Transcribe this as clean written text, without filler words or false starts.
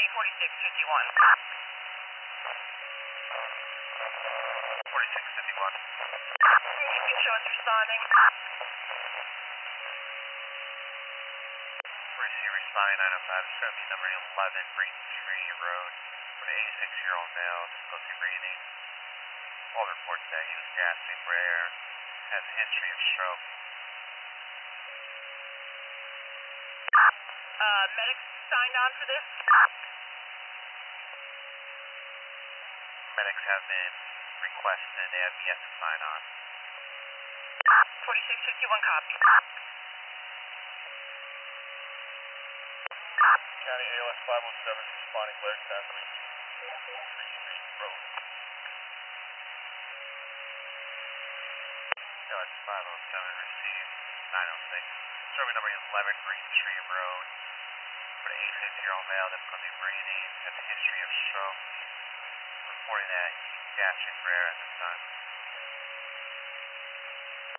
4651. 4651. You can show us responding. Receive responding 905, show me number 11, Braintree Road, for an 86-year-old male, difficulty breathing. All reports that he was gasping for air, has a history of stroke. Medics signed on for this? Medics have been requested and they have yet to sign on. 4651 copy. County AOS 507 responding Blair Catholic, Braintree Road. AOS 507 received 906. Serving number 11, Braintree Road, for an 86-year-old male, difficulty breathing, has a history of stroke. Reporting that he's gasping for air at this time.